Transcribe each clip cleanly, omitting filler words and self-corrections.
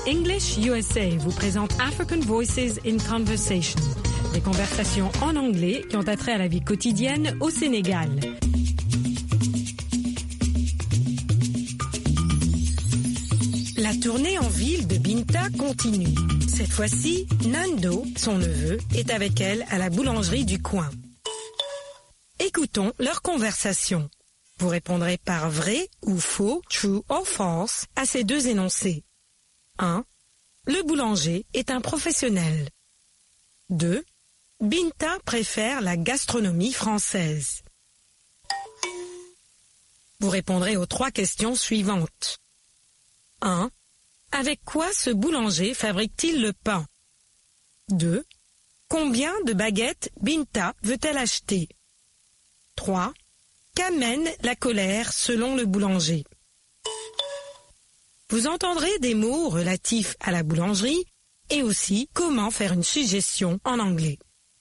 English USA vous présente African Voices in Conversation, des conversations en anglais qui ont attrait à la vie quotidienne au Sénégal. La tournée en ville de Binta continue. Cette fois-ci, Nando, son neveu, est avec elle à la boulangerie du coin. Écoutons leur conversation. Vous répondrez par vrai ou faux, true or false, à ces deux énoncés. 1. Le boulanger est un professionnel. 2. Binta préfère la gastronomie française. Vous répondrez aux 3 questions suivantes. 1. Avec quoi ce boulanger fabrique-t-il le pain? 2. Combien de baguettes Binta veut-elle acheter? 3. Qu'amène la colère selon le boulanger? Vous entendrez des mots relatifs à la boulangerie et aussi comment faire une suggestion en anglais.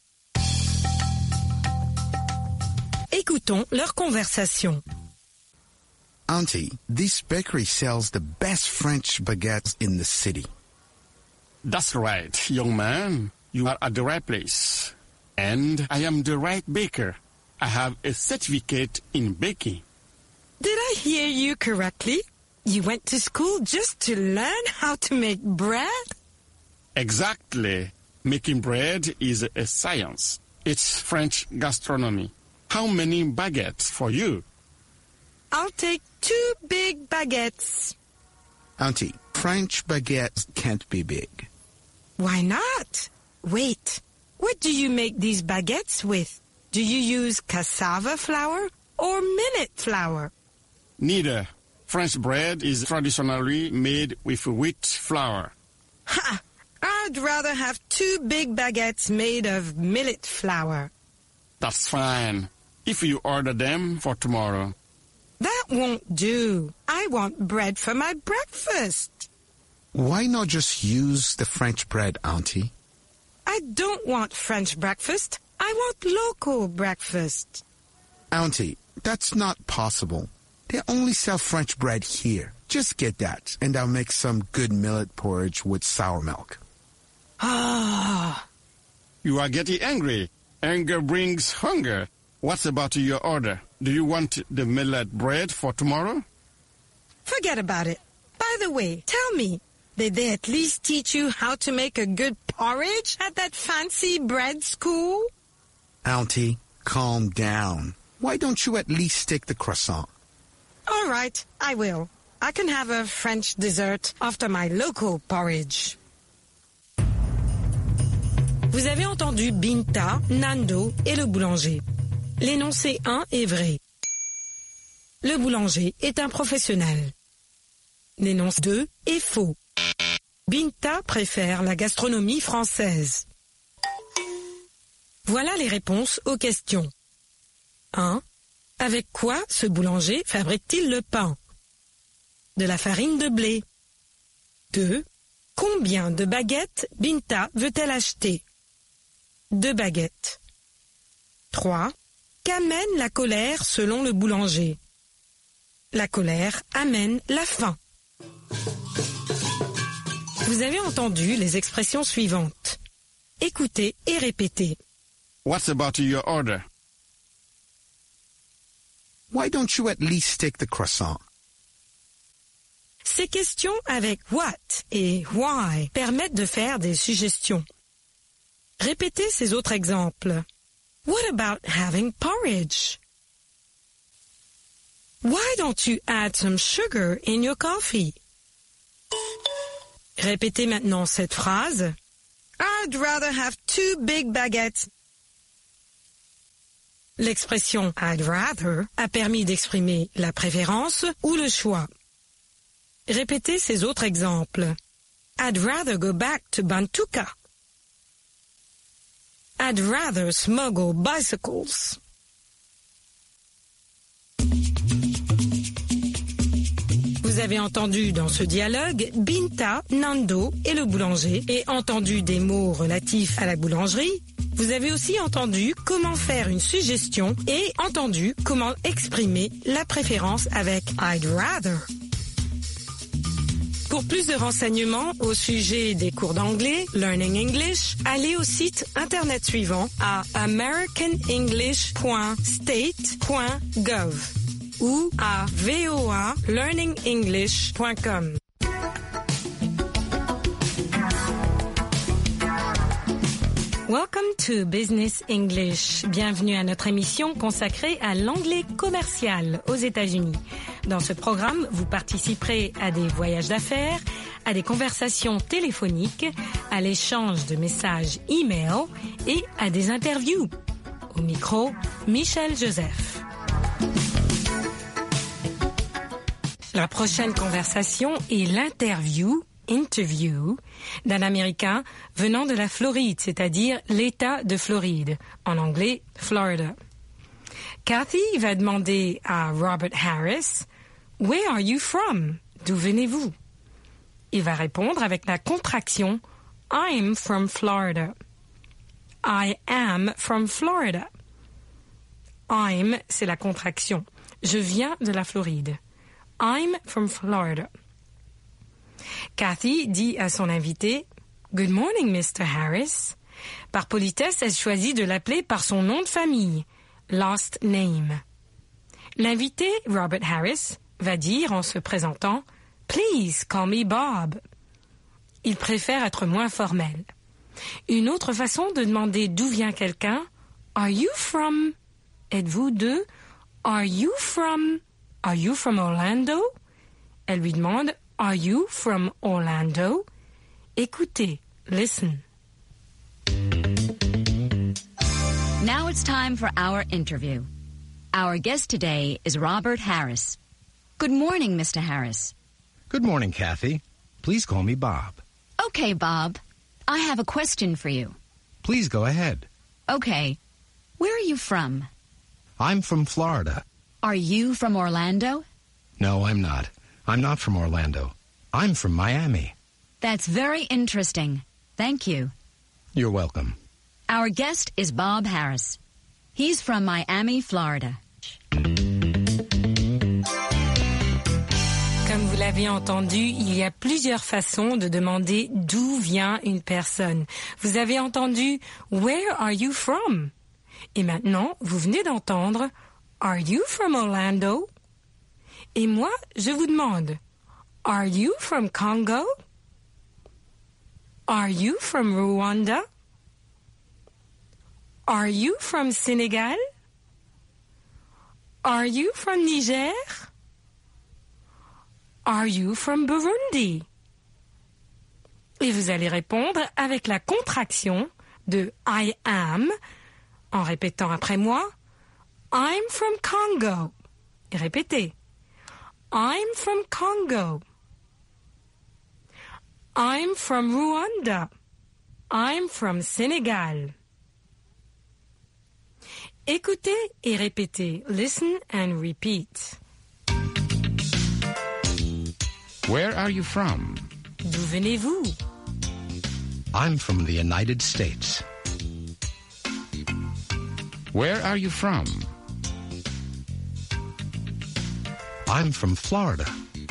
Écoutons leur conversation. Auntie, this bakery sells the best French baguettes in the city. That's right, young man. You are at the right place. And I am the right baker. I have a certificate in baking. Did I hear you correctly? You went to school just to learn how to make bread? Exactly. Making bread is a science. It's French gastronomy. How many baguettes for you? I'll take 2 big baguettes. Auntie, French baguettes can't be big. Why not? Wait, what do you make these baguettes with? Do you use cassava flour or millet flour? Neither. French bread is traditionally made with wheat flour. Ha! I'd rather have 2 big baguettes made of millet flour. That's fine. If you order them for tomorrow. That won't do. I want bread for my breakfast. Why not just use the French bread, Auntie? I don't want French breakfast. I want local breakfast. Auntie, that's not possible. They only sell French bread here. Just get that, and I'll make some good millet porridge with sour milk. Ah. You are getting angry. Anger brings hunger. What's about your order? Do you want the millet bread for tomorrow? Forget about it. By the way, tell me, did they at least teach you how to make a good porridge at that fancy bread school? Auntie, calm down. Why don't you at least take the croissant? All right, I will. I can have a French dessert after my local porridge. Vous avez entendu Binta, Nando et le boulanger. L'énoncé 1 est vrai. Le boulanger est un professionnel. L'énoncé 2 est faux. Binta préfère la gastronomie française. Voilà les réponses aux questions. 1. Avec quoi ce boulanger fabrique-t-il le pain? De la farine de blé. 2. Combien de baguettes Binta veut-elle acheter? 2 baguettes. 3. Qu'amène la colère selon le boulanger? La colère amène la faim. Vous avez entendu les expressions suivantes. Écoutez et répétez. What's about your order? Why don't you at least take the croissant? Ces questions avec what et why permettent de faire des suggestions. Répétez ces autres exemples. What about having porridge? Why don't you add some sugar in your coffee? Répétez maintenant cette phrase. I'd rather have 2 big baguettes. L'expression I'd rather a permis d'exprimer la préférence ou le choix. Répétez ces autres exemples. I'd rather go back to Bantuka. I'd rather smuggle bicycles. Vous avez entendu dans ce dialogue Binta, Nando et le boulanger et entendu des mots relatifs à la boulangerie. Vous avez aussi entendu comment faire une suggestion et entendu comment exprimer la préférence avec I'd rather. Pour plus de renseignements au sujet des cours d'anglais, Learning English, allez au site internet suivant à americanenglish.state.gov ou à voalearningenglish.com. Welcome to Business English. Bienvenue à notre émission consacrée à l'anglais commercial aux États-Unis. Dans ce programme, vous participerez à des voyages d'affaires, à des conversations téléphoniques, à l'échange de messages e-mail et à des interviews. Au micro, Michel Joseph. La prochaine conversation est l'interview d'un Américain venant de la Floride, c'est-à-dire l'État de Floride, en anglais Florida. Kathy va demander à Robert Harris « Where are you from? D'où venez-vous? » Il va répondre avec la contraction « I'm from Florida ». « I am from Florida ». « I'm » c'est la contraction. Je viens de la Floride. « I'm from Florida ». Kathy dit à son invité « Good morning, Mr. Harris ». Par politesse, elle choisit de l'appeler par son nom de famille, last name. L'invité, Robert Harris, va dire en se présentant « Please call me Bob ». Il préfère être moins formel. Une autre façon de demander d'où vient quelqu'un « Are you from » Êtes-vous de « Are you from Orlando » Elle lui demande « Are you from Orlando? » Écoutez, listen. Now it's time for our interview. Our guest today is Robert Harris. Good morning, Mr. Harris. Good morning, Kathy. Please call me Bob. Okay, Bob. I have a question for you. Please go ahead. Okay. Where are you from? I'm from Florida. Are you from Orlando? No, I'm not. I'm not from Orlando. I'm from Miami. That's very interesting. Thank you. You're welcome. Our guest is Bob Harris. He's from Miami, Florida. Comme vous l'avez entendu, il y a plusieurs façons de demander d'où vient une personne. Vous avez entendu « Where are you from ?» Et maintenant, vous venez d'entendre « Are you from Orlando ?» Et moi, je vous demande « Are you from Congo? Are you from Rwanda? Are you from Sénégal? Are you from Niger? Are you from Burundi? » Et vous allez répondre avec la contraction de I am, en répétant après moi I'm from Congo. Et répétez. I'm from Congo. I'm from Rwanda. I'm from Sénégal. Écoutez et répétez. Listen and repeat. Where are you from? D'où venez-vous? I'm from the United States. Where are you from? I'm from Florida.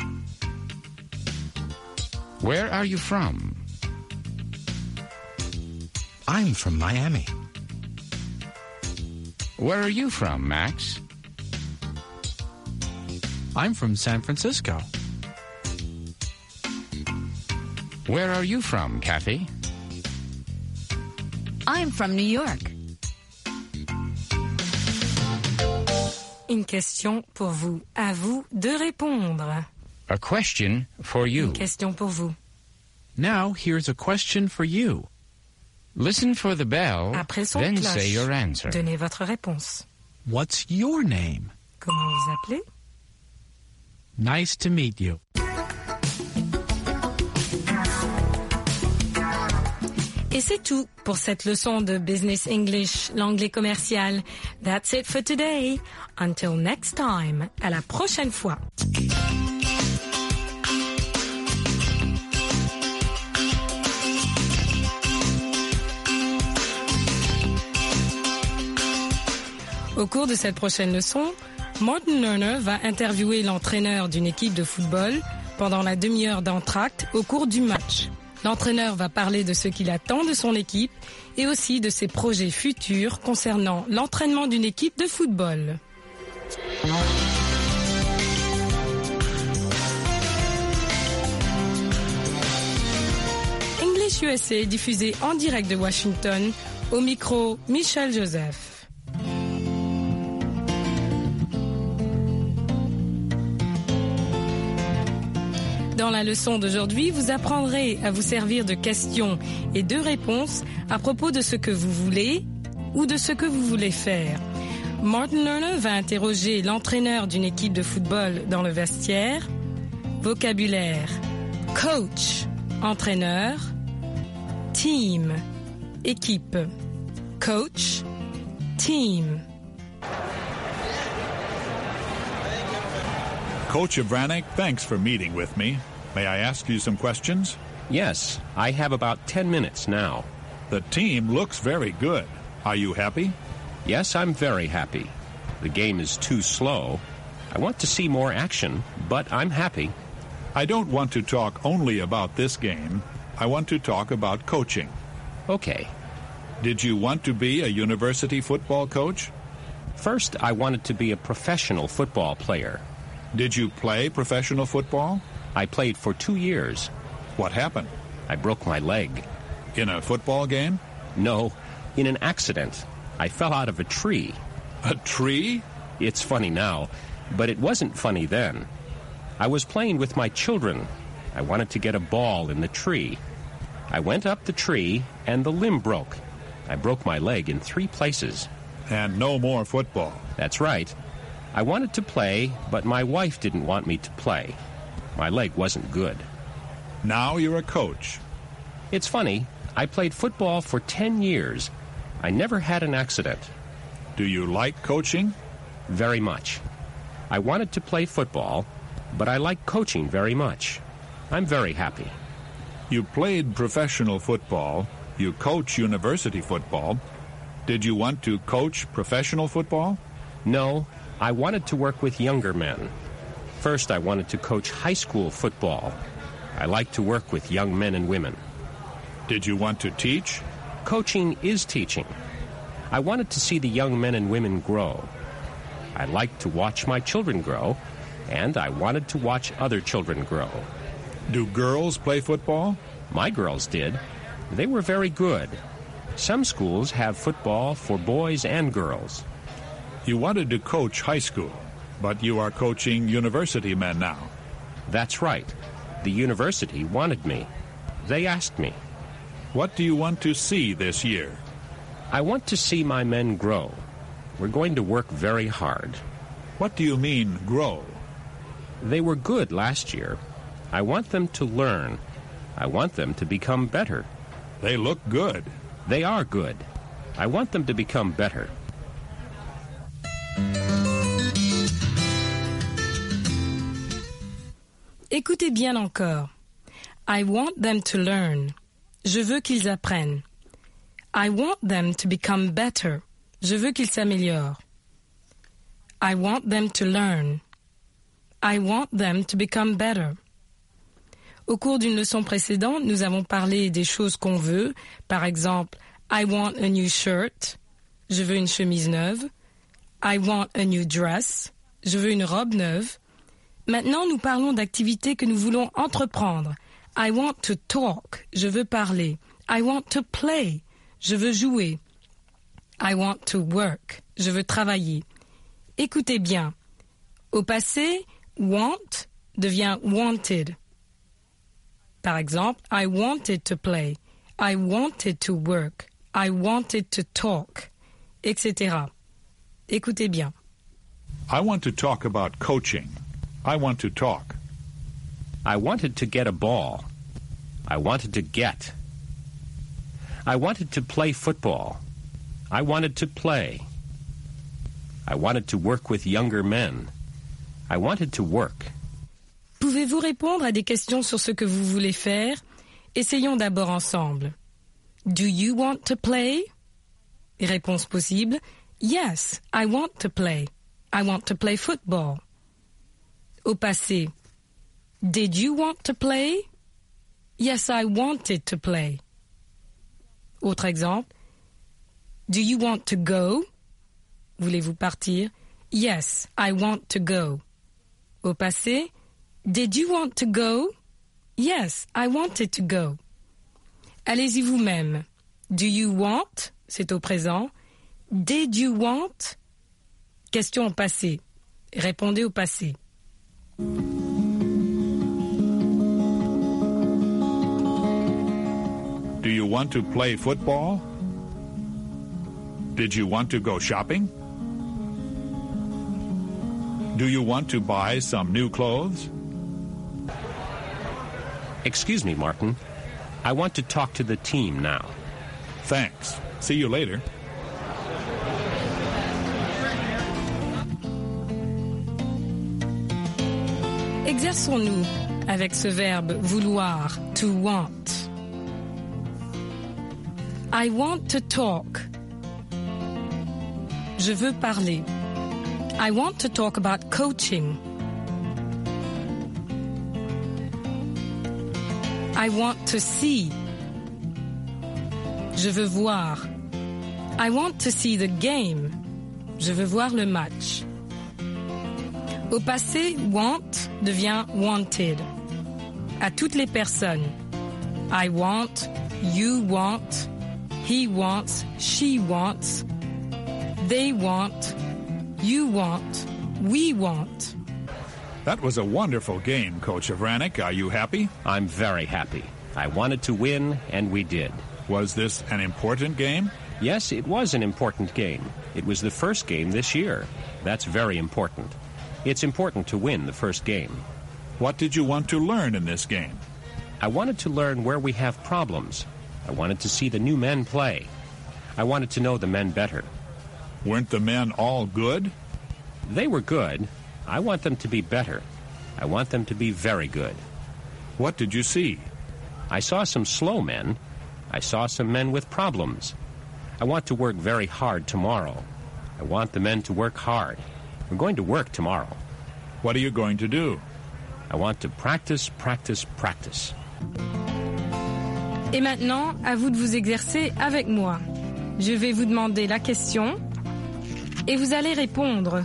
Where are you from? I'm from Miami. Where are you from, Max? I'm from San Francisco. Where are you from, Kathy? I'm from New York. Une question pour vous. À vous de répondre. A question for you. Une question pour vous. Now here's a question for you. Listen for the bell, Après son then cloche, say your answer. donnez votre réponse. What's your name? Comment vous appelez? Nice to meet you. Et c'est tout pour cette leçon de Business English, l'anglais commercial. That's it for today. Until next time. À la prochaine fois. Au cours de cette prochaine leçon, Martin Lerner va interviewer l'entraîneur d'une équipe de football, pendant la demi-heure d'entracte au cours du match. L'entraîneur va parler de ce qu'il attend de son équipe et aussi de ses projets futurs concernant l'entraînement d'une équipe de football. English USA est diffusé en direct de Washington, au micro Michel Joseph. Dans la leçon d'aujourd'hui, vous apprendrez à vous servir de questions et de réponses à propos de ce que vous voulez ou de ce que vous voulez faire. Martin Lerner va interroger l'entraîneur d'une équipe de football dans le vestiaire. Vocabulaire: coach, entraîneur; team, équipe; coach, team. Coach Avranic, thanks for meeting with me. May I ask you some questions? Yes, I have about 10 minutes now. The team looks very good. Are you happy? Yes, I'm very happy. The game is too slow. I want to see more action, but I'm happy. I don't want to talk only about this game. I want to talk about coaching. Okay. Did you want to be a university football coach? First, I wanted to be a professional football player. Did you play professional football? I played for 2 years. What happened? I broke my leg. In a football game? No, in an accident. I fell out of a tree. A tree? It's funny now, but it wasn't funny then. I was playing with my children. I wanted to get a ball in the tree. I went up the tree, and the limb broke. I broke my leg in 3 places. And no more football. That's right. I wanted to play, but my wife didn't want me to play. My leg wasn't good. Now you're a coach. It's funny, I played football for 10 years. I never had an accident. Do you like coaching? Very much. I wanted to play football, but I like coaching very much. I'm very happy. You played professional football. You coach university football. Did you want to coach professional football? No, I wanted to work with younger men. First, I wanted to coach high school football. I like to work with young men and women. Did you want to teach? Coaching is teaching. I wanted to see the young men and women grow. I liked to watch my children grow, and I wanted to watch other children grow. Do girls play football? My girls did. They were very good. Some schools have football for boys and girls. You wanted to coach high school, but you are coaching university men now. That's right. The university wanted me. They asked me. What do you want to see this year? I want to see my men grow. We're going to work very hard. What do you mean, grow? They were good last year. I want them to learn. I want them to become better. They look good. They are good. I want them to become better. Écoutez bien encore. I want them to learn. Je veux qu'ils apprennent. I want them to become better. Je veux qu'ils s'améliorent. I want them to learn. I want them to become better. Au cours d'une leçon précédente, nous avons parlé des choses qu'on veut. Par exemple, I want a new shirt. Je veux une chemise neuve. I want a new dress. Je veux une robe neuve. Maintenant, nous parlons d'activités que nous voulons entreprendre. I want to talk. Je veux parler. I want to play. Je veux jouer. I want to work. Je veux travailler. Écoutez bien. Au passé, want devient wanted. Par exemple, I wanted to play. I wanted to work. I wanted to talk, etc. Écoutez bien. I want to talk about coaching. I want to talk. I wanted to get a ball. I wanted to get. I wanted to play football. I wanted to play. I wanted to work with younger men. I wanted to work. Pouvez-vous répondre à des questions sur ce que vous voulez faire? Essayons d'abord ensemble. Do you want to play? Réponse possible. Yes, I want to play. I want to play football. Au passé. Did you want to play? Yes, I wanted to play. Autre exemple. Do you want to go? Voulez-vous partir? Yes, I want to go. Au passé, did you want to go? Yes, I wanted to go. Allez-y vous-même. Do you want? C'est au présent. Did you want? Question au passé. Répondez au passé. Do you want to play football? Did you want to go shopping? Do you want to buy some new clothes? Excuse me, Martin. I want to talk to the team now. Thanks. See you later. Exerçons-nous avec ce verbe vouloir, to want. I want to talk. Je veux parler. I want to talk about coaching. I want to see. Je veux voir. I want to see the game. Je veux voir le match. Au passé, want devient wanted. À toutes les personnes. I want, you want, he wants, she wants, they want, you want, we want. That was a wonderful game, Coach Avranik. Are you happy? I'm very happy. I wanted to win, and we did. Was this an important game? Yes, it was an important game. It was the first game this year. That's very important. It's important to win the first game. What did you want to learn in this game? I wanted to learn where we have problems. I wanted to see the new men play. I wanted to know the men better. Weren't the men all good? They were good. I want them to be better. I want them to be very good. What did you see? I saw some slow men. I saw some men with problems. I want to work very hard tomorrow. I want the men to work hard. We're going to work tomorrow. What are you going to do? I want to practice, practice, practice. Et maintenant, à vous de vous exercer avec moi. Je vais vous demander la question et vous allez répondre.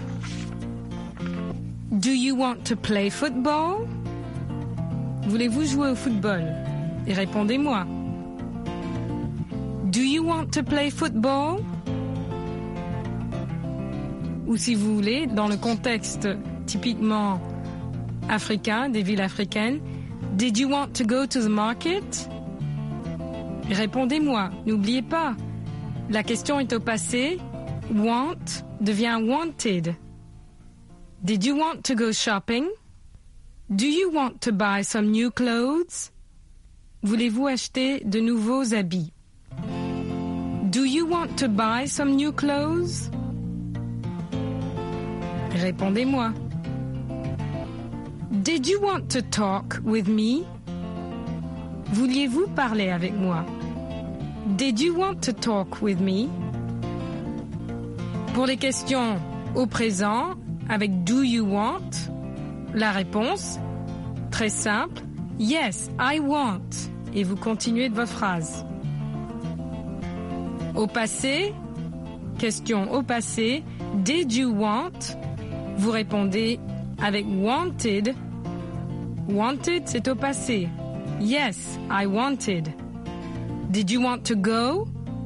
Do you want to play football? Voulez-vous jouer au football? Et répondez-moi. Do you want to play football? Ou si vous voulez, dans le contexte typiquement africain, des villes africaines, did you want to go to the market? Répondez-moi, n'oubliez pas, la question est au passé, want devient wanted. Did you want to go shopping? Do you want to buy some new clothes? Voulez-vous acheter de nouveaux habits? Do you want to buy some new clothes? Répondez-moi. Did you want to talk with me? Vouliez-vous parler avec moi? Did you want to talk with me? Pour les questions au présent, avec do you want, la réponse, très simple, yes, I want. Et vous continuez de votre phrase. Au passé, question au passé, did you want? Vous répondez avec wanted. Wanted, c'est au passé. Yes, I wanted. Did you want to go?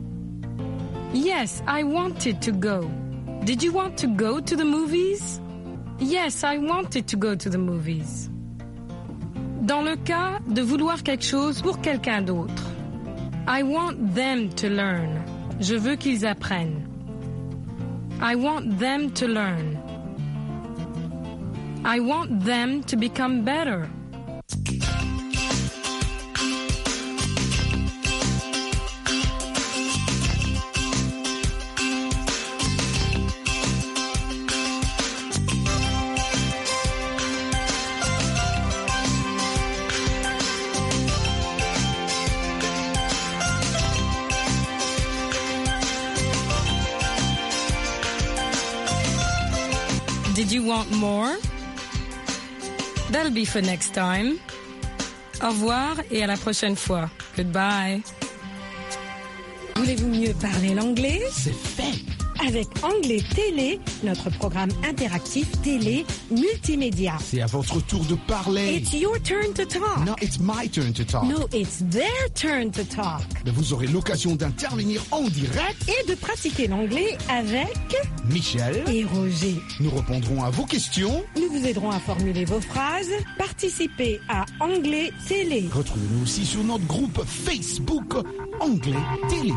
Yes, I wanted to go. Did you want to go to the movies? Yes, I wanted to go to the movies. Dans le cas de vouloir quelque chose pour quelqu'un d'autre, I want them to learn. Je veux qu'ils apprennent. I want them to learn. I want them to become better. Did you want more? That'll be for next time. Au revoir et à la prochaine fois. Goodbye. Voulez-vous mieux parler l'anglais? C'est fait. Avec Anglais Télé, notre programme interactif télé multimédia. C'est à votre tour de parler. It's your turn to talk. No, it's my turn to talk. No, it's their turn to talk. Mais vous aurez l'occasion d'intervenir en direct. Et de pratiquer l'anglais avec Michel et Roger. Nous répondrons à vos questions. Nous vous aiderons à formuler vos phrases. Participez à Anglais Télé. Retrouvez-nous aussi sur notre groupe Facebook Anglais Télé.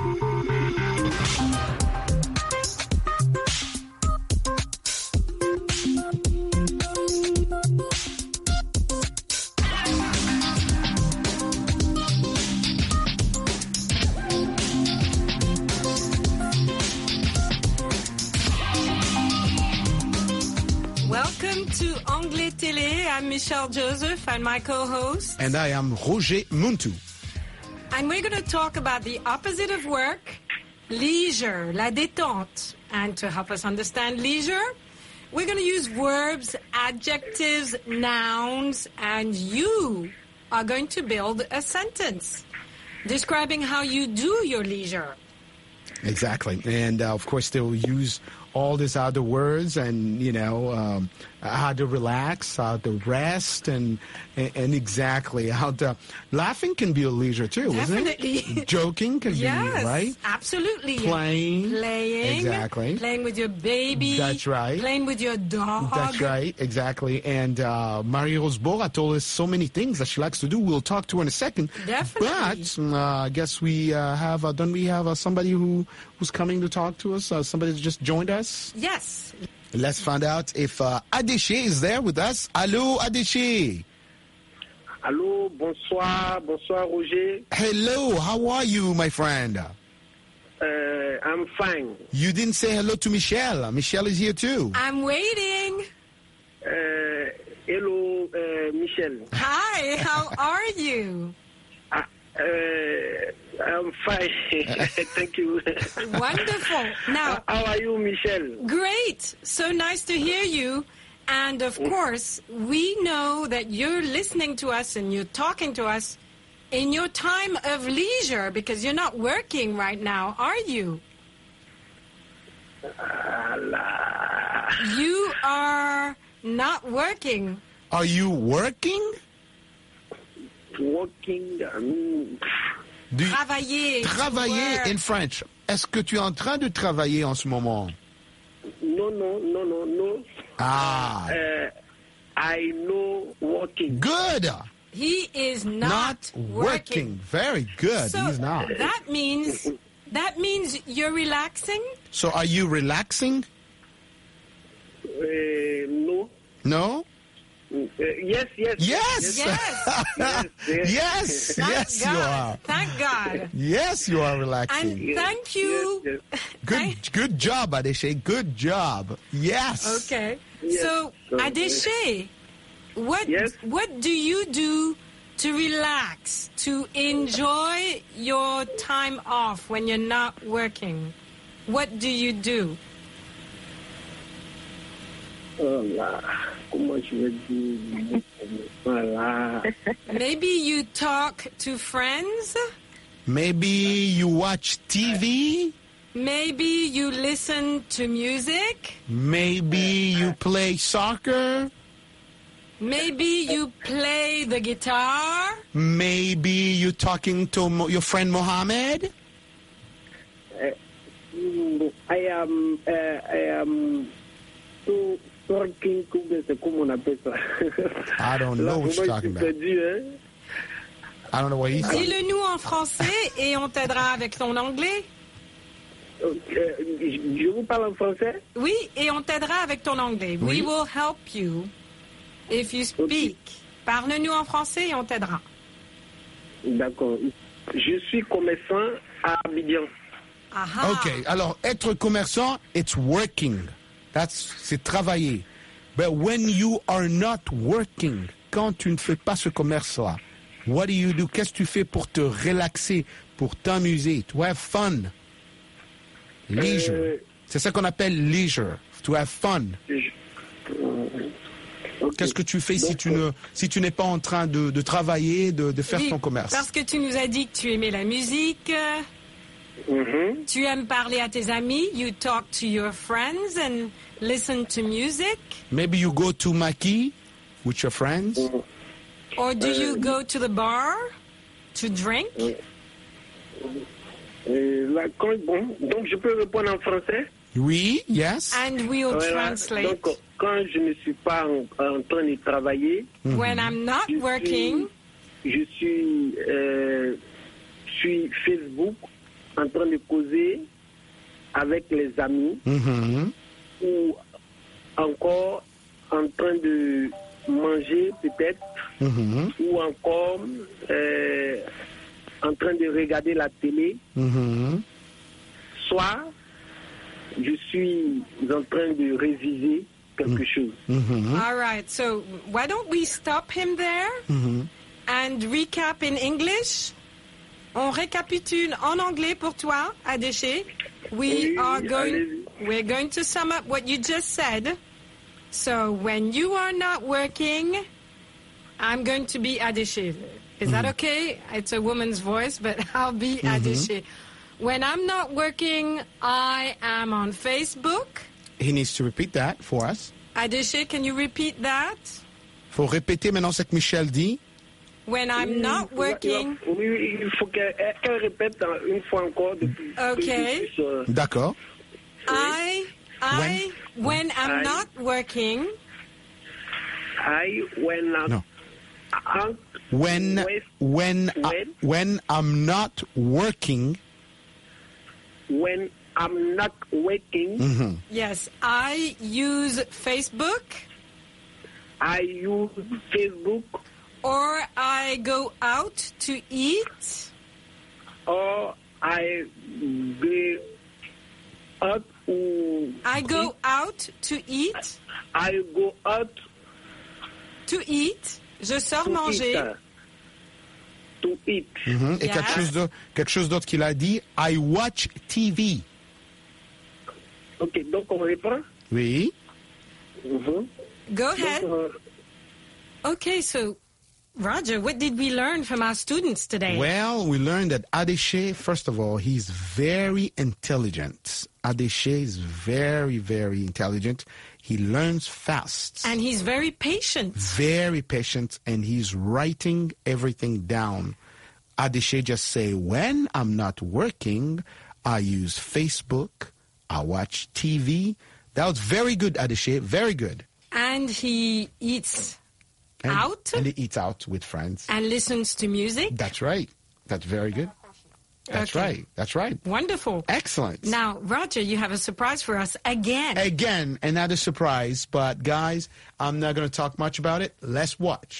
Welcome to Anglais Télé. I'm Michelle Joseph and my co-host. And I am Roger Muntu. And we're going to talk about the opposite of work, leisure, la détente. And to help us understand leisure, we're going to use verbs, adjectives, nouns, and you are going to build a sentence describing how you do your leisure. Exactly. And of course, they'll use all these other words and, how to relax, how to rest, and exactly how to... Laughing can be a leisure too, Definitely. Isn't it? Joking can Yes, be, right? absolutely. Playing. Exactly. Playing with your baby. That's right. Playing with your dog. That's right, exactly. And Marie-Rose Bora told us so many things that she likes to do. We'll talk to her in a second. Definitely. But I guess we have, don't we have somebody who's coming to talk to us? Somebody that just joined us? Yes. Let's find out if Adéché is there with us. Allô, Adéché. Allô, bonsoir Roger. Hello, how are you, my friend? I'm fine. You didn't say hello to Michelle. Michelle is here too. I'm waiting. Hello, Michel. Hi, how are you? I'm fine. Thank you. Wonderful. Now, how are you, Michel? great. So nice to hear you. And of course, we know that you're listening to us and you're talking to us in your time of leisure because you're not working right now, are you? You are not working. Are you working? Working. Travailler. Travailler work. in French. Est-ce que tu es en train de travailler en ce moment? No. Ah. I know working. Good. He is not working. Very good. So He's not. that means you're relaxing? So are you relaxing? No. No? Yes. Yes. Yes. Yes. Thank Yes, God. you are. Thank God. Yes, you are relaxing. And thank you. Yes. Good job, Adéché. Good job. Yes. Okay. Yes. So, Adéché, what do you do to relax, to enjoy your time off when you're not working? What do you do? Comment je vais dire? Voilà. Maybe you talk to friends. Maybe you watch TV. Maybe you listen to music. Maybe you play soccer. Maybe you play the guitar. Maybe you're talking to your friend Mohammed. I am working. Comment on appelle ça? I don't know what you're talking about. I don't know what he's talking about. Dis-le-nous en français et on t'aidera avec ton anglais. Je vous parle en français? Oui, et on t'aidera avec ton anglais. Oui. We will help you if you speak. Parle-nous en français et on t'aidera. D'accord. Je suis commerçant à Abidjan. Aha. Ok, alors être commerçant, it's working. C'est travailler. But when you are not working, quand tu ne fais pas ce commerce-là, what do you do? Qu'est-ce que tu fais pour te relaxer, pour t'amuser, to have fun? Leisure. C'est ça qu'on appelle leisure, to have fun. Ok. Qu'est-ce que tu fais si Donc, tu n'es pas en train de travailler, de faire Oui, ton commerce? parce que tu nous as dit que tu aimais la musique, tu aimes parler à tes amis, you talk to your friends and listen to music, Maybe you go to Maki with your friends. or do you go to the bar to drink? Donc, je peux répondre en français. Oui, yes. And we'll Voilà. translate. Donc, quand je ne suis pas en train de travailler, When I'm not working, je suis sur Facebook en train de causer avec les amis ou encore en train de manger peut-être ou encore en train de regarder la télé. Soit je suis en train de réviser quelque chose. all right. So why don't we stop him there and recap in English? On récapitule en anglais pour toi, Adéché. Oui, We're going to sum up what you just said. So when you are not working, I'm going to be Adéché. Is that okay? It's a woman's voice, but I'll be Adéché. When I'm not working, I am on Facebook. He needs to repeat that for us. Adéché, can you repeat that? Faut répéter maintenant ce que Michel dit. When I'm not working. Oui, il faut qu'elle répète une fois encore. Okay. D'accord. When I'm not working. No. When I'm not working. When I'm not working. Yes, I use Facebook. I use Facebook. Or I go out to eat. Or I go out. I go out to eat. I go out to eat. Je sors manger. To eat. Et quelque chose d'autre qu'il a dit. I watch TV. Ok, donc on reprend. Oui. Go ahead. Okay, so Roger, what did we learn from our students today? Well, we learned that Adéché, first of all, he's very intelligent. Adéché is very, very intelligent. He learns fast. And he's very patient. Very patient, and he's writing everything down. Adéché just say, when I'm not working, I use Facebook, I watch TV. That was very good, Adéché, very good. And he eats out. And he eats out with friends. And listens to music. That's right. That's very good. That's right. That's right. Wonderful. Excellent. Now, Roger, you have a surprise for us again. Again, another surprise. But guys, I'm not going to talk much about it. Let's watch.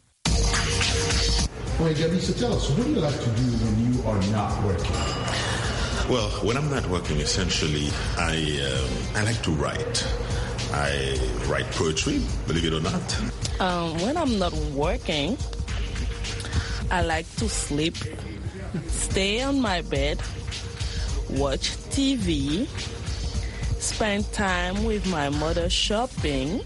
Well, Javi, so tell us, what do you like to do when you are not working? Well, when I'm not working, essentially, I like to write. I write poetry, believe it or not. When I'm not working, I like to sleep, stay on my bed, watch TV, spend time with my mother shopping,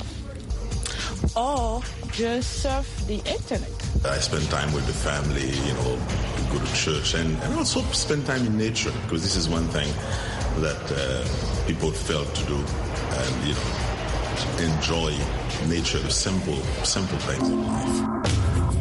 or just surf the internet. I spend time with the family, go to church, and also spend time in nature, because this is one thing that people fail to do, and enjoy nature, the simple things in life.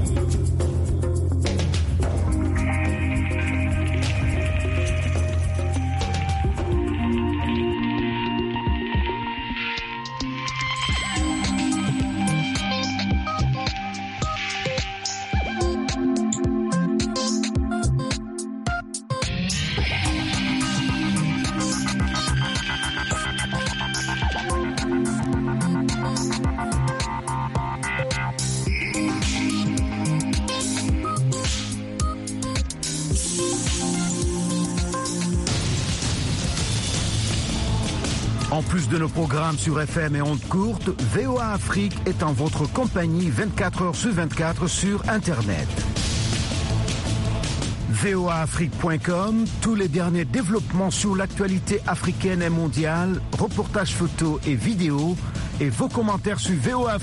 En plus de nos programmes sur FM et ondes courtes, VOA Afrique est en votre compagnie 24 heures sur 24 sur Internet. voaafrique.com, tous les derniers développements sur l'actualité africaine et mondiale, reportages photos et vidéos, et vos commentaires sur VOA